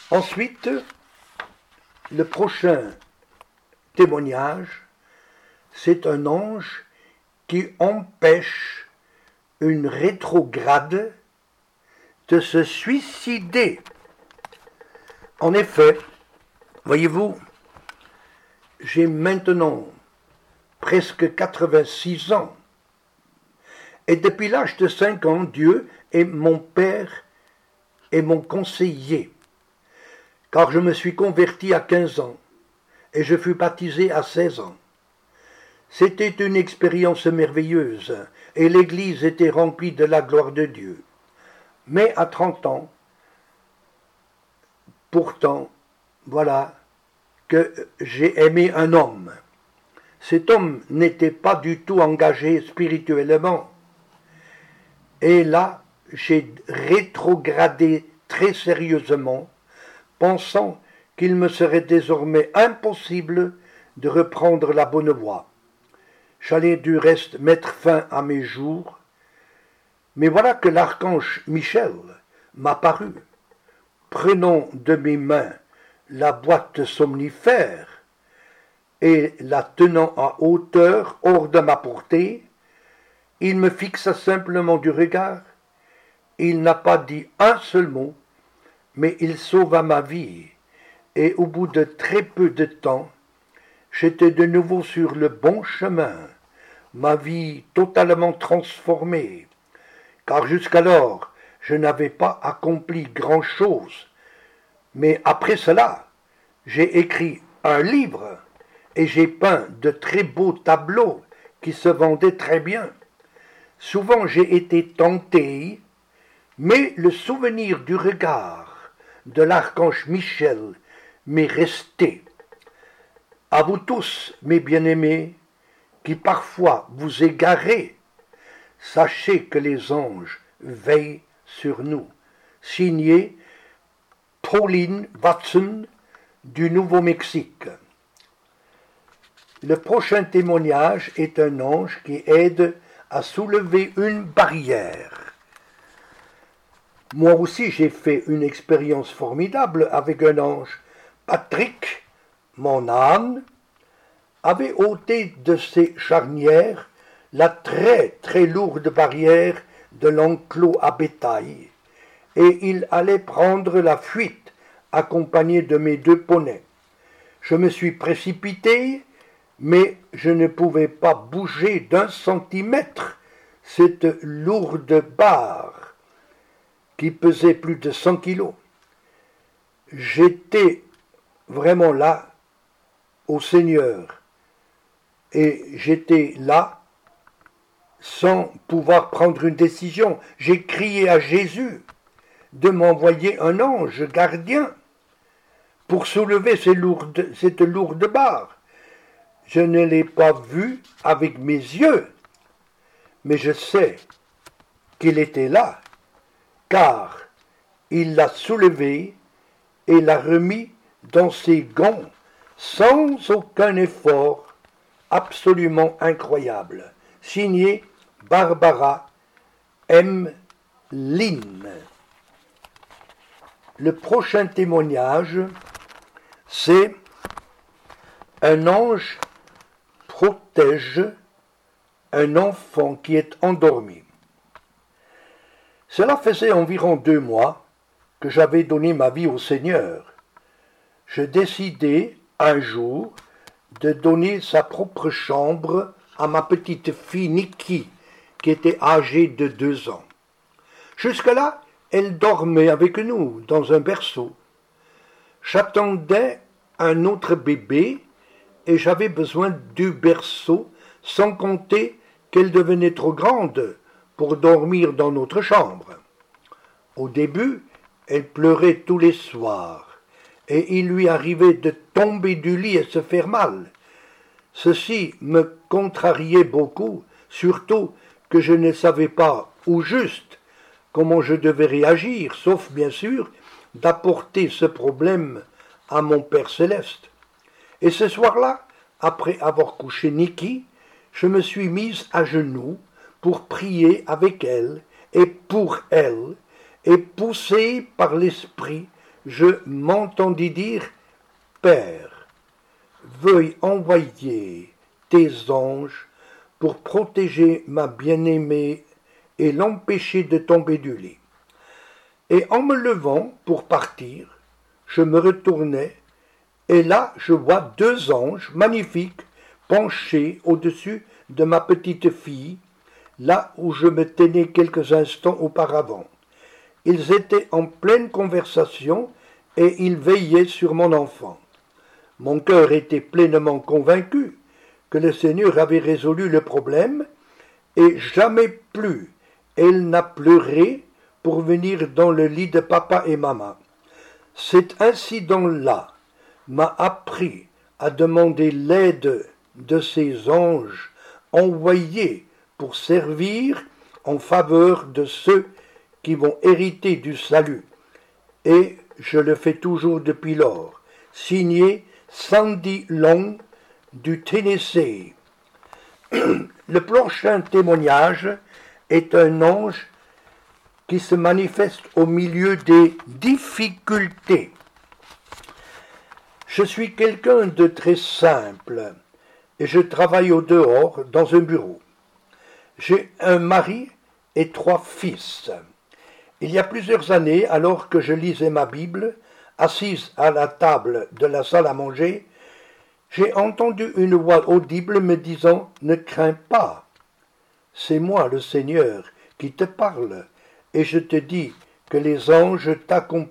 Ensuite, le prochain témoignage, c'est un ange qui empêche une rétrograde de se suicider. En effet, voyez-vous, j'ai maintenant presque quatre-vingt-six ans. Et depuis l'âge de cinq ans, Dieu est mon Père et mon conseiller. Car je me suis converti à quinze ans et je fus baptisé à seize ans. C'était une expérience merveilleuse et l'Église était remplie de la gloire de Dieu. Mais à trente ans, pourtant, voilà que j'ai aimé un homme. Cet homme n'était pas du tout engagé spirituellement. Et là, j'ai rétrogradé très sérieusement, pensant qu'il me serait désormais impossible de reprendre la bonne voie. J'allais du reste mettre fin à mes jours, mais voilà que l'archange Michel m'apparut, prenant de mes mains la boîte somnifère et la tenant à hauteur hors de ma portée. Il me fixa simplement du regard. Il n'a pas dit un seul mot, mais il sauva ma vie, et au bout de très peu de temps, j'étais de nouveau sur le bon chemin, ma vie totalement transformée, car jusqu'alors je n'avais pas accompli grand-chose. Mais après cela, j'ai écrit un livre et j'ai peint de très beaux tableaux qui se vendaient très bien. Souvent j'ai été tenté, mais le souvenir du regard de l'archange Michel m'est resté. À vous tous, mes bien-aimés, qui parfois vous égarez, sachez que les anges veillent sur nous. Signé Pauline Watson du Nouveau-Mexique. Le prochain témoignage est un ange qui aide à soulever une barrière. Moi aussi j'ai fait une expérience formidable avec un ange. Patrick, mon âne, avait ôté de ses charnières la très très lourde barrière de l'enclos à bétail, et il allait prendre la fuite accompagné de mes deux poneys. Je me suis précipité, mais je ne pouvais pas bouger d'un centimètre cette lourde barre qui pesait plus de cent kilos. J'étais vraiment là au Seigneur et j'étais là sans pouvoir prendre une décision. J'ai crié à Jésus de m'envoyer un ange gardien pour soulever ces lourdes, cette lourde barre. Je ne l'ai pas vu avec mes yeux, mais je sais qu'il était là, car il l'a soulevé et l'a remis dans ses gonds sans aucun effort, absolument incroyable. Signé Barbara M. Lynn. Le prochain témoignage, c'est un ange protège un enfant qui est endormi. Cela faisait environ deux mois que j'avais donné ma vie au Seigneur. Je décidai un jour de donner sa propre chambre à ma petite fille Nikki, qui était âgée de deux ans. Jusque-là, elle dormait avec nous dans un berceau. J'attendais un autre bébé et j'avais besoin du berceau, sans compter qu'elle devenait trop grande pour dormir dans notre chambre. Au début, elle pleurait tous les soirs, et il lui arrivait de tomber du lit et se faire mal. Ceci me contrariait beaucoup, surtout que je ne savais pas au juste comment je devais réagir, sauf bien sûr d'apporter ce problème à mon Père Céleste. Et ce soir-là, après avoir couché Nikki, je me suis mise à genoux pour prier avec elle et pour elle, et poussé par l'esprit, je m'entendis dire « Père, veuille envoyer tes anges pour protéger ma bien-aimée et l'empêcher de tomber du lit. Et en me levant pour partir, je me retournai, et là je vois deux anges magnifiques penchés au-dessus de ma petite fille, là où je me tenais quelques instants auparavant. Ils étaient en pleine conversation et ils veillaient sur mon enfant. Mon cœur était pleinement convaincu que le Seigneur avait résolu le problème, et jamais plus elle n'a pleuré pour venir dans le lit de papa et maman. Cet incident-là m'a appris à demander l'aide de ces anges envoyés pour servir en faveur de ceux qui vont hériter du salut. Et je le fais toujours depuis lors. Signé Sandy Long du Tennessee. Le prochain témoignage est un ange qui se manifeste au milieu des difficultés. Je suis quelqu'un de très simple et je travaille au dehors dans un bureau. J'ai un mari et trois fils. Il y a plusieurs années, alors que je lisais ma Bible, assise à la table de la salle à manger, j'ai entendu une voix audible me disant « Ne crains pas, c'est moi le Seigneur qui te parle, et je te dis que les anges t'accompagneront. »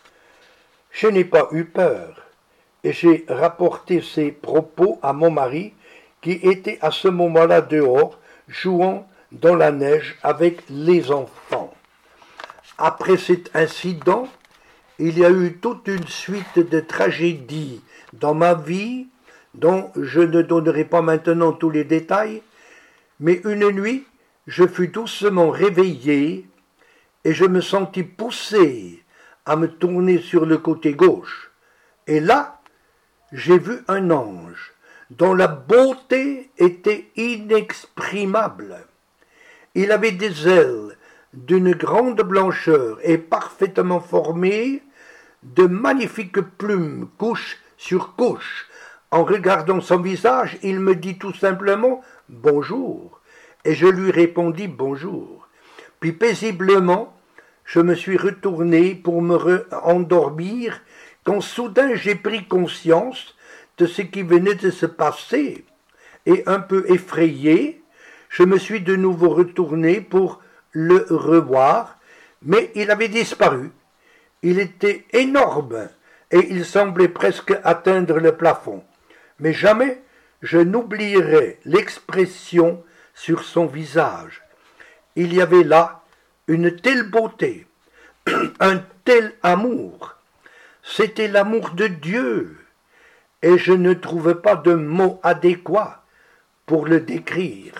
Je n'ai pas eu peur, et j'ai rapporté ces propos à mon mari, qui était à ce moment-là dehors, jouant dans la neige avec les enfants. Après cet incident, il y a eu toute une suite de tragédies dans ma vie, dont je ne donnerai pas maintenant tous les détails, mais une nuit, je fus doucement réveillé et je me sentis poussé à me tourner sur le côté gauche. Et là, j'ai vu un ange dont la beauté était inexprimable. Il avait des ailes d'une grande blancheur et parfaitement formées, de magnifiques plumes, couche sur couche. En regardant son visage, il me dit tout simplement « Bonjour ». Et je lui répondis « Bonjour ». Puis paisiblement, je me suis retourné pour me endormir quand soudain j'ai pris conscience de ce qui venait de se passer. Et un peu effrayé, je me suis de nouveau retourné pour le revoir, mais il avait disparu. Il était énorme et il semblait presque atteindre le plafond. Mais jamais je n'oublierai l'expression sur son visage. Il y avait là une telle beauté, un tel amour. C'était l'amour de Dieu, et je ne trouve pas de mots adéquats pour le décrire.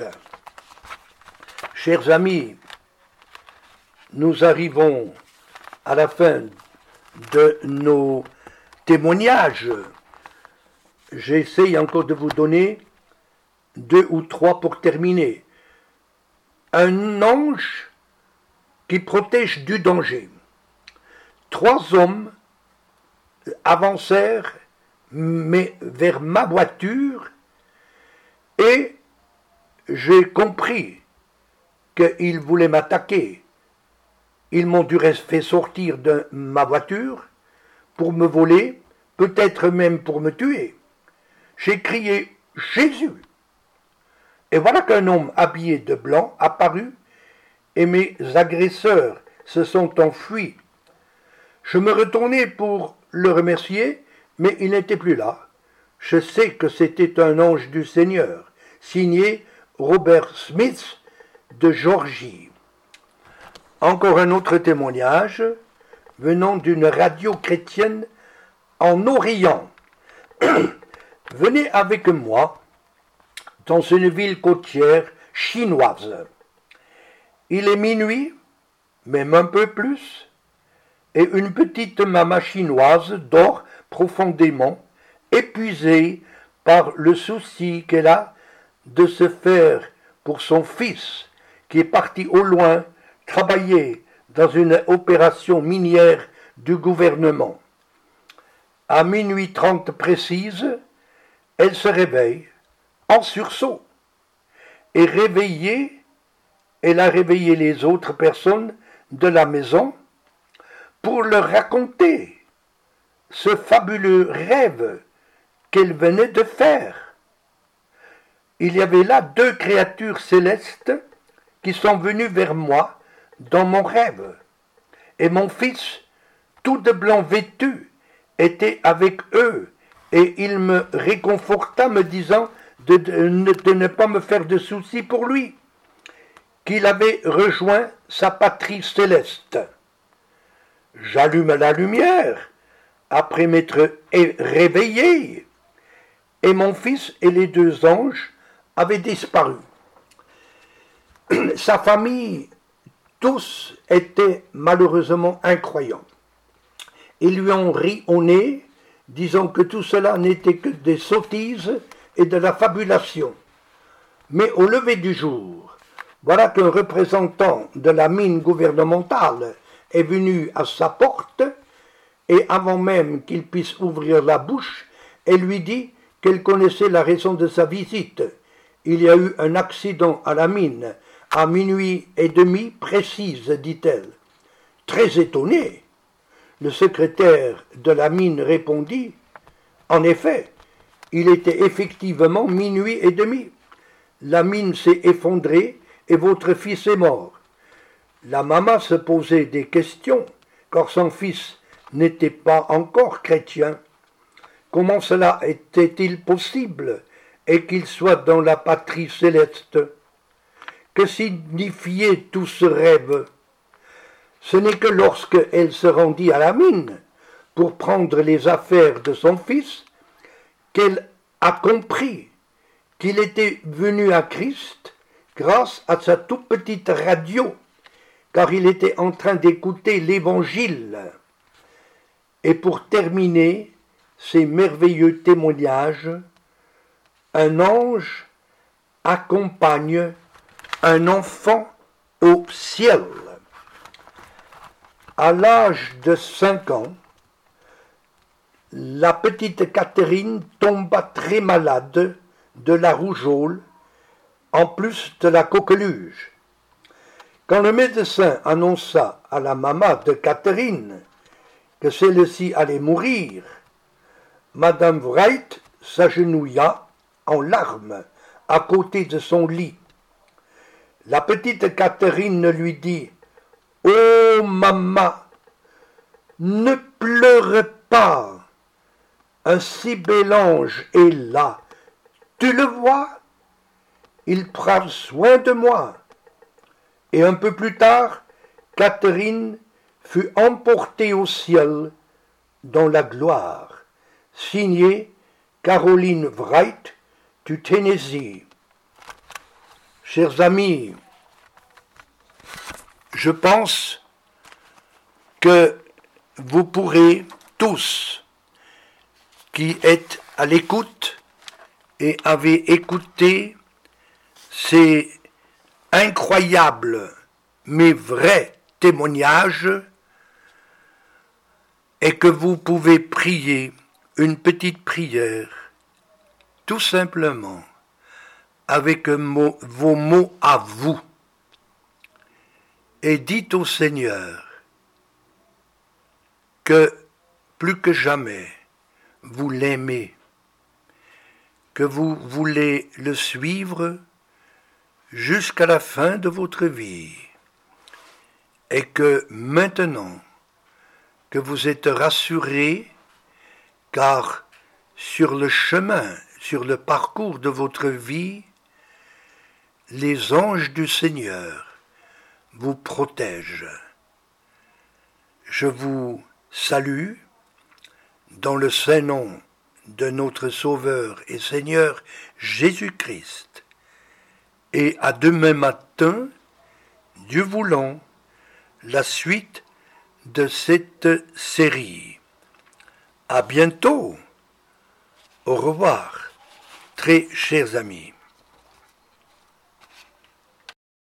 Chers amis, nous arrivons à la fin de nos témoignages. J'essaye encore de vous donner deux ou trois pour terminer. Un ange qui protège du danger. Trois hommes avancèrent mais vers ma voiture et j'ai compris qu'ils voulaient m'attaquer. Ils m'ont du reste fait sortir de ma voiture pour me voler, peut-être même pour me tuer. J'ai crié « Jésus !» Et voilà qu'un homme habillé de blanc apparut et mes agresseurs se sont enfuis. Je me retournai pour le remercier, mais il n'était plus là. Je sais que c'était un ange du Seigneur, signé Robert Smith de Georgie. Encore un autre témoignage venant d'une radio chrétienne en Orient. Venez avec moi dans une ville côtière chinoise. Il est minuit, même un peu plus, et une petite maman chinoise dort profondément, épuisée par le souci qu'elle a de se faire pour son fils, qui est parti au loin travailler dans une opération minière du gouvernement. À minuit trente précise, elle se réveille, en sursaut. Et réveillée, elle a réveillé les autres personnes de la maison pour leur raconter ce fabuleux rêve qu'elle venait de faire. Il y avait là deux créatures célestes qui sont venues vers moi dans mon rêve. Et mon fils, tout de blanc vêtu, était avec eux, et il me réconforta me disant de, de, de ne pas me faire de soucis pour lui, qu'il avait rejoint sa patrie céleste. J'allume la lumière, après m'être réveillé, et mon fils et les deux anges avaient disparu. Sa famille, tous étaient malheureusement incroyants. Ils lui ont ri au nez, disant que tout cela n'était que des sottises et de la fabulation. Mais au lever du jour, voilà qu'un représentant de la mine gouvernementale est venu à sa porte, et avant même qu'il puisse ouvrir la bouche, elle lui dit qu'elle connaissait la raison de sa visite. Il y a eu un accident à la mine, à minuit et demi précise, dit-elle. Très étonné, le secrétaire de la mine répondit « En effet, il était effectivement minuit et demi. La mine s'est effondrée et votre fils est mort. » La maman se posait des questions, car son fils n'était pas encore chrétien. Comment cela était-il possible et qu'il soit dans la patrie céleste? Que signifiait tout ce rêve? Ce n'est que lorsque elle se rendit à la mine pour prendre les affaires de son fils qu'elle a compris qu'il était venu à Christ grâce à sa toute petite radio, car il était en train d'écouter l'Évangile. Et pour terminer ces merveilleux témoignages, un ange accompagne un enfant au ciel. À l'âge de cinq ans, la petite Catherine tomba très malade de la rougeole, en plus de la coqueluche. Quand le médecin annonça à la maman de Catherine que celle-ci allait mourir, Madame Wright s'agenouilla en larmes à côté de son lit. La petite Catherine lui dit « Oh, maman, ne pleure pas, un si bel ange est là, tu le vois, il prend soin de moi. » Et un peu plus tard, Catherine fut emportée au ciel dans la gloire. Signé Caroline Wright du Tennessee. Chers amis, je pense que vous pourrez tous, qui êtes à l'écoute et avez écouté ces incroyables mais vrais témoignages, et que vous pouvez prier une petite prière, tout simplement, avec mot, vos mots à vous, et dites au Seigneur que plus que jamais vous l'aimez, que vous voulez le suivre jusqu'à la fin de votre vie, et que maintenant que vous êtes rassurés, car sur le chemin, sur le parcours de votre vie, les anges du Seigneur vous protègent. Je vous salue dans le saint nom de notre Sauveur et Seigneur Jésus-Christ. Et à demain matin, Dieu voulant, la suite de cette série. À bientôt. Au revoir, très chers amis.